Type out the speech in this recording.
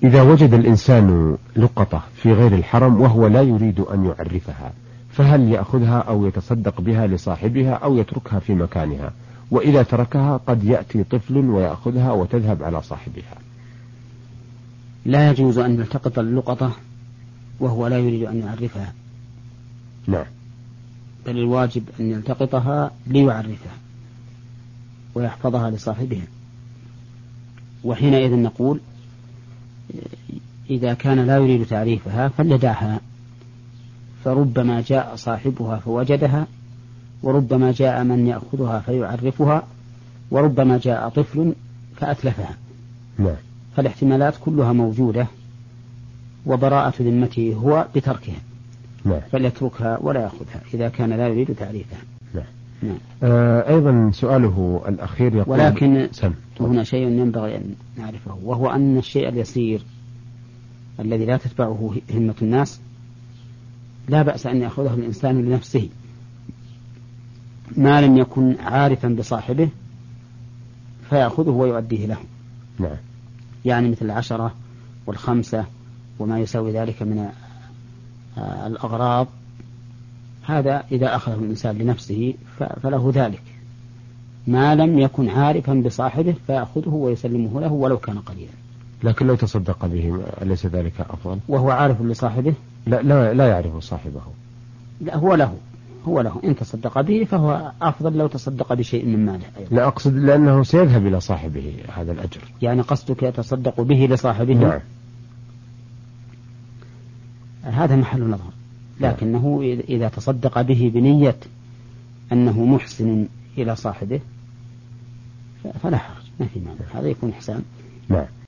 إذا وجد الإنسان لقطة في غير الحرم وهو لا يريد أن يعرفها، فهل يأخذها أو يتصدق بها لصاحبها أو يتركها في مكانها؟ وإذا تركها قد يأتي طفل ويأخذها وتذهب على صاحبها. لا يجوز أن يلتقط اللقطة وهو لا يريد أن يعرفها. نعم. بل الواجب أن يلتقطها ليعرفها ويحفظها لصاحبها. وحينئذ نقول إذا كان لا يريد تعريفها فليدعها، فربما جاء صاحبها فوجدها، وربما جاء من يأخذها فيعرفها، وربما جاء طفل فأتلفها. نعم. فالاحتمالات كلها موجودة، وبراءة ذمته هو بتركها. نعم. فليتركها ولا يأخذها إذا كان لا يريد تعريفها. نعم. نعم. أيضا سؤاله الأخير يقول: ولكن هنا شيء ينبغي أن نعرفه، وهو أن الشيء اليسير الذي لا تتبعه همة الناس لا بأس أن يأخذه الإنسان لنفسه ما لم يكن عارفا بصاحبه، فيأخذه ويؤديه له. نعم. يعني مثل 10 و5 وما يساوي ذلك من الأغراض، هذا إذا أخذه الإنسان لنفسه فله ذلك، ما لم يكن عارفا بصاحبه فيأخذه ويسلمه له ولو كان قليلا. لكن لو تصدق به أليس ذلك أفضل؟ وهو عارف لصاحبه؟ لا يعرف صاحبه. لا، هو له إن تصدق به فهو أفضل لو تصدق بشيء من ماله أيضا. لا أقصد لأنه سيذهب إلى صاحبه هذا الأجر. يعني قصدك يتصدق به لصاحبه؟ نعم. هذا محل نظر، لكنه إذا تصدق به بنية أنه محسن إلى صاحبه فلا حرج، ما في مانع، هذا يكون إحسان. نعم.